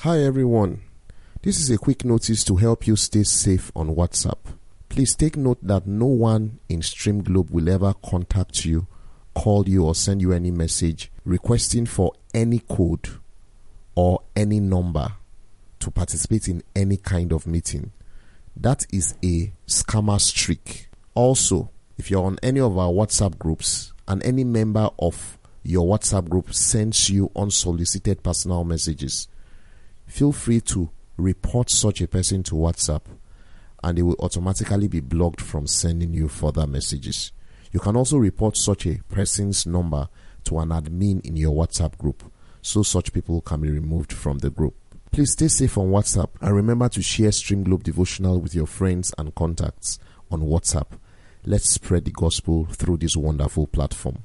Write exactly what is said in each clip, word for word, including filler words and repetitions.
Hi everyone, this is a quick notice to help you stay safe on WhatsApp. Please take note that no one in Stream Globe will ever contact you, call you or send you any message requesting for any code or any number to participate in any kind of meeting. That is a scammer's trick. Also, if you're on any of our WhatsApp groups and any member of your WhatsApp group sends you unsolicited personal messages, feel free to report such a person to WhatsApp and they will automatically be blocked from sending you further messages. You can also report such a person's number to an admin in your WhatsApp group so such people can be removed from the group. Please stay safe on WhatsApp and remember to share Stream Globe Devotional with your friends and contacts on WhatsApp. Let's spread the gospel through this wonderful platform.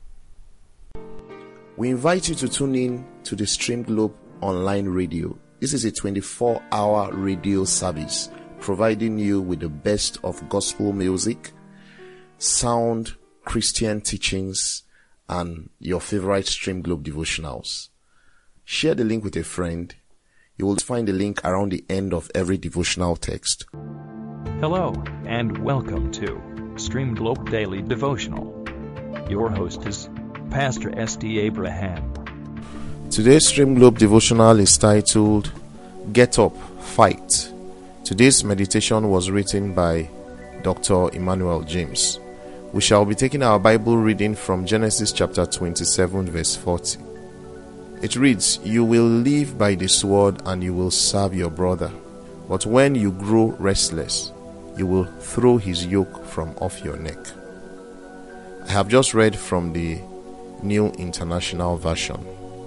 We invite you to tune in to the Stream Globe online radio. This is a twenty-four hour radio service providing you with the best of gospel music, sound Christian teachings, and your favorite Stream Globe devotionals. Share the link with a friend. You will find the link around the end of every devotional text. Hello, and welcome to Stream Globe Daily Devotional. Your host is Pastor S D Abraham. Today's Stream Globe devotional is titled, Get Up, Fight. Today's meditation was written by Doctor Emmanuel James. We shall be taking our Bible reading from Genesis chapter twenty-seven verse forty. It reads, You will live by the sword and you will serve your brother. But when you grow restless, you will throw his yoke from off your neck. I have just read from the New International Version.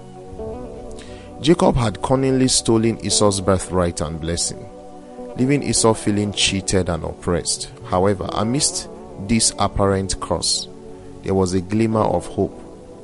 Jacob had cunningly stolen Esau's birthright and blessing, leaving Esau feeling cheated and oppressed. However, amidst this apparent curse, there was a glimmer of hope.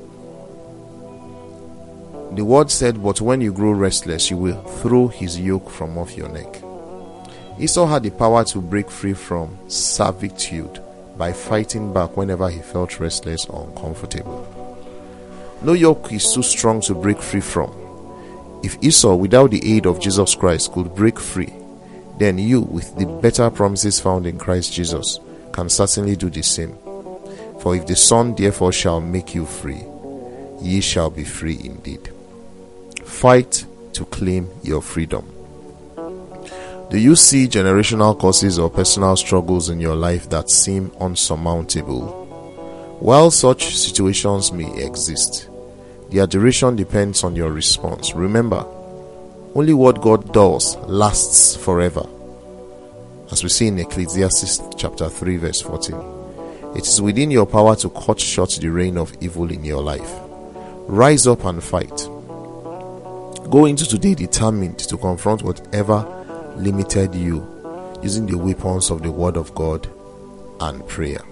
The word said, But when you grow restless, you will throw his yoke from off your neck. Esau had the power to break free from servitude by fighting back whenever he felt restless or uncomfortable. No yoke is too strong to break free from. If Esau, without the aid of Jesus Christ, could break free, then you, with the better promises found in Christ Jesus, can certainly do the same. For if the Son therefore shall make you free, ye shall be free indeed. Fight to claim your freedom. Do you see generational causes or personal struggles in your life that seem unsurmountable? While such situations may exist, their duration depends on your response. Remember, only what God does lasts forever. As we see in Ecclesiastes chapter three verse fourteen, it is within your power to cut short the reign of evil in your life. Rise up and fight. Go into today determined to confront whatever limited you, using the weapons of the Word of God and prayer.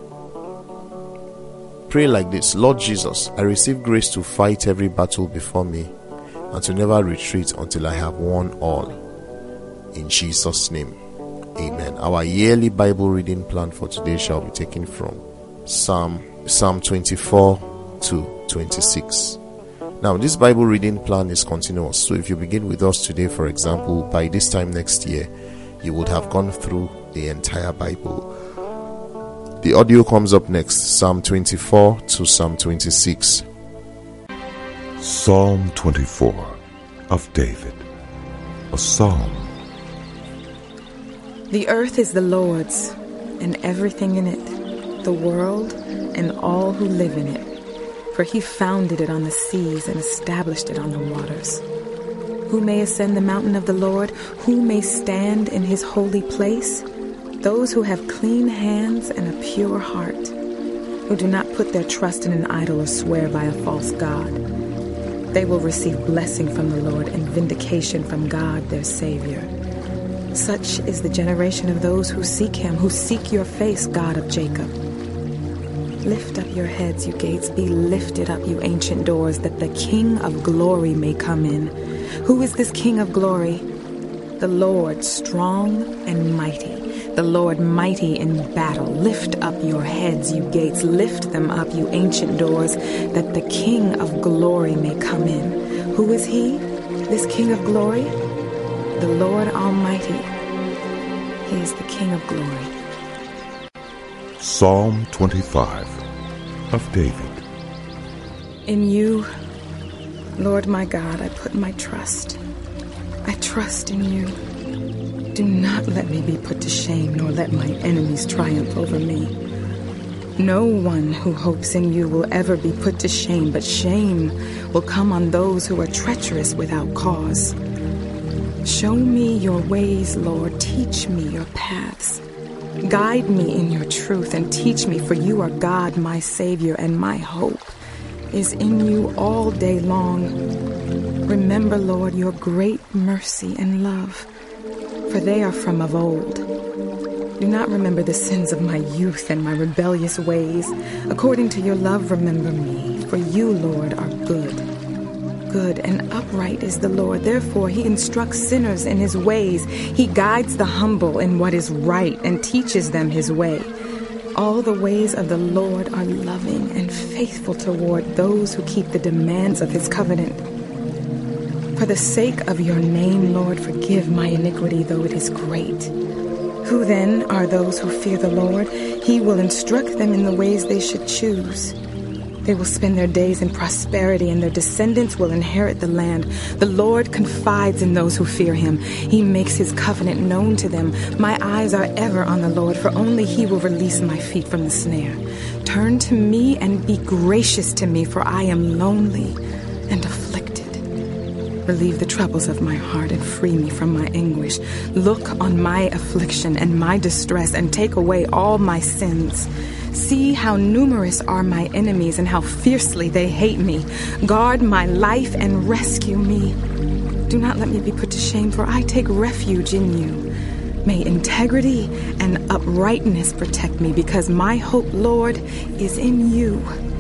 Pray like this: Lord Jesus, I receive grace to fight every battle before me and to never retreat until I have won all. In Jesus' name, amen. Our yearly Bible reading plan for today shall be taken from Psalm Psalm twenty-four to twenty-six. Now, this Bible reading plan is continuous, so if you begin with us today, for example, by this time next year, you would have gone through the entire Bible. The audio comes up next, Psalm twenty-four to Psalm twenty-six. Psalm twenty-four of David, a psalm. The earth is the Lord's, and everything in it, the world and all who live in it. For he founded it on the seas and established it on the waters. Who may ascend the mountain of the Lord? Who may stand in his holy place? Those who have clean hands and a pure heart, who do not put their trust in an idol or swear by a false god. They will receive blessing from the Lord and vindication from God their Savior. Such is the generation of those who seek him, who seek your face, God of Jacob. Lift up your heads, you gates, be lifted up, you ancient doors, that the King of glory may come in. Who is this King of glory? The Lord strong and mighty, the Lord mighty in battle. Lift up your heads, you gates, lift them up, you ancient doors, that the King of glory may come in. Who is he? This King of glory, the Lord Almighty, he is the King of glory. Psalm twenty-five of David. In you, Lord my God, I put my trust. I trust in you. Do not let me be put to shame, nor let my enemies triumph over me. No one who hopes in you will ever be put to shame, but shame will come on those who are treacherous without cause. Show me your ways, Lord. Teach me your paths. Guide me in your truth and teach me, for you are God, my Savior, and my hope is in you all day long. Remember, Lord, your great mercy and love, for they are from of old. Do not remember the sins of my youth and my rebellious ways. According to your love, remember me, for you, Lord, are good. Good and upright is the Lord. Therefore, he instructs sinners in his ways. He guides the humble in what is right and teaches them his way. All the ways of the Lord are loving and faithful toward those who keep the demands of his covenant. For the sake of your name, Lord, forgive my iniquity, though it is great. Who then are those who fear the Lord? He will instruct them in the ways they should choose. They will spend their days in prosperity, and their descendants will inherit the land. The Lord confides in those who fear him. He makes his covenant known to them. My eyes are ever on the Lord, for only he will release my feet from the snare. Turn to me and be gracious to me, for I am lonely and afflicted. Relieve the troubles of my heart and free me from my anguish. Look on my affliction and my distress and take away all my sins. See how numerous are my enemies and how fiercely they hate me. Guard my life and rescue me. Do not let me be put to shame, for I take refuge in you. May integrity and uprightness protect me, because my hope, Lord, is in you.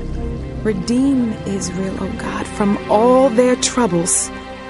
Redeem Israel, O God, from all their troubles.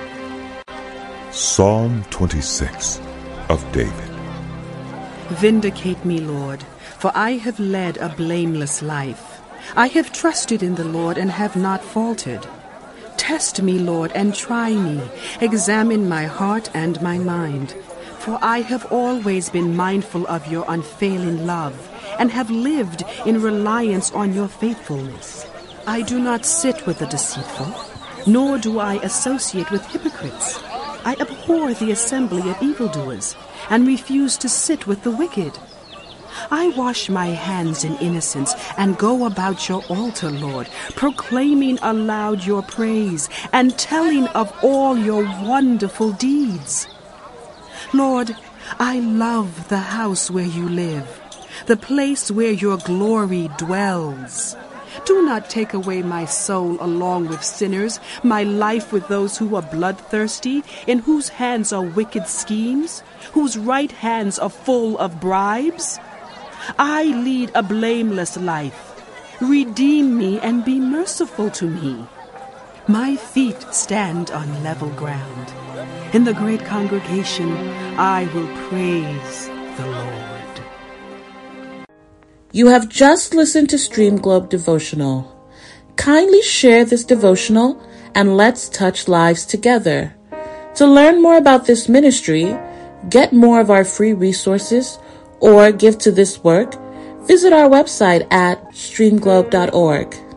Psalm twenty-six of David. Vindicate me, Lord, for I have led a blameless life. I have trusted in the Lord and have not faltered. Test me, Lord, and try me. Examine my heart and my mind. For I have always been mindful of your unfailing love and have lived in reliance on your faithfulness. I do not sit with the deceitful, nor do I associate with hypocrites. I abhor the assembly of evildoers and refuse to sit with the wicked. I wash my hands in innocence and go about your altar, Lord, proclaiming aloud your praise and telling of all your wonderful deeds. Lord, I love the house where you live, the place where your glory dwells. Do not take away my soul along with sinners, my life with those who are bloodthirsty, in whose hands are wicked schemes, whose right hands are full of bribes. I lead a blameless life. Redeem me and be merciful to me. My feet stand on level ground. In the great congregation, I will praise the Lord. You have just listened to Stream Globe Devotional. Kindly share this devotional and let's touch lives together. To learn more about this ministry, get more of our free resources, or give to this work, visit our website at stream globe dot org.